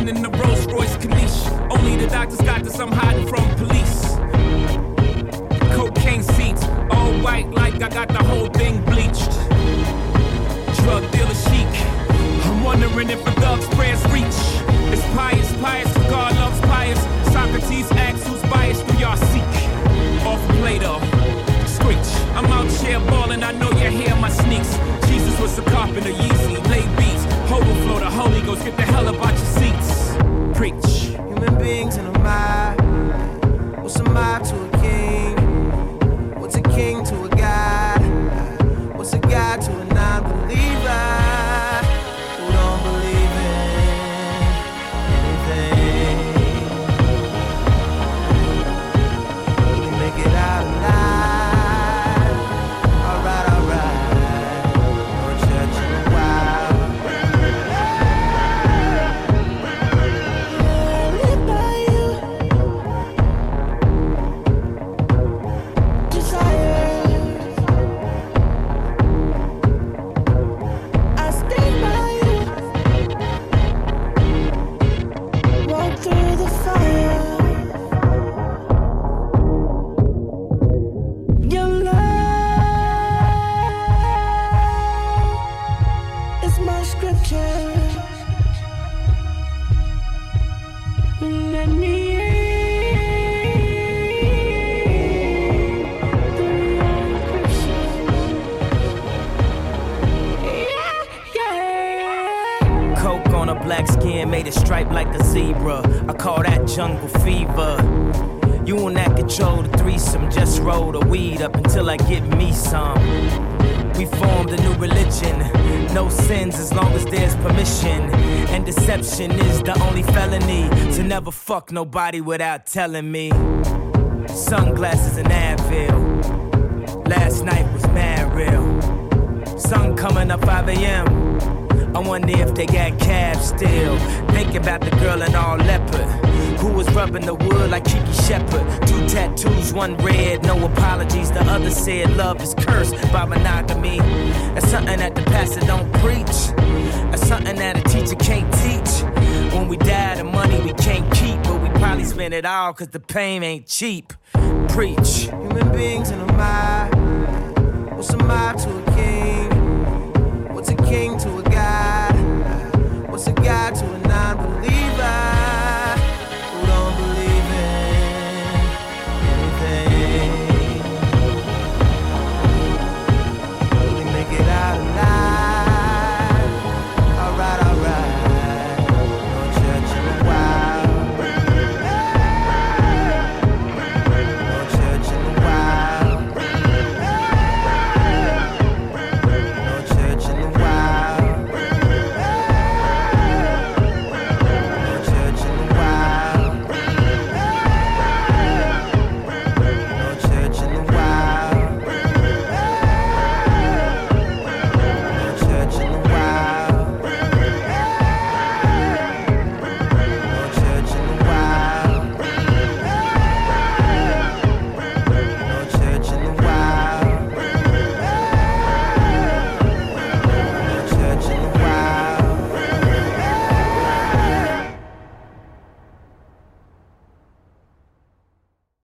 in the Rolls Royce Corniche. Only the doctors got this, I'm hiding from police. Cocaine seats, all white like I got the whole thing bleached. Drug dealer chic, I'm wondering if a thug's prayers reach. It's pious, pious, God loves pious. Socrates asks who's biased, do y'all seek? Off Plato, screech. I'm out here balling, I know you hear my sneaks. Jesus was a carpenter, Yeezy, laid beats. Overflow, the Holy Ghost, get the hell up out your seats. Preach. Human beings in a mob. What's a mob to a king? What's a king to a god? What's a god to a non-believer who don't believe in anything? Will he make it out alive? Alright, alright. No church in a while. Live by you. Desire. I stay by you. Walk through the fire. Your love is my scripture. Let me in through your encryption. Yeah. Coke on a black skin, made it stripe like a zebra. I call that jungle fever. You and that control the threesome. Just roll the weed up until I get me some. We formed a new religion. No sins as long as there's permission. And deception is the only felony. To never fuck nobody without telling me. Sunglasses and Advil. Last night was mad real. Sun coming up 5 a.m. I wonder if they got cabs still. Thinking about the girl in all leopard who was rubbing the wood like Kiki Shepard. 2 tattoos, 1 red, no apologies. The other said love is cursed by monogamy. That's something that the pastor don't preach. That's something that a teacher can't teach. When we die, the money we can't keep, but we probably spend it all cause the pain ain't cheap. Preach. Human beings in a mob. What's a mob to a king? What's a king to a god? What's a god to a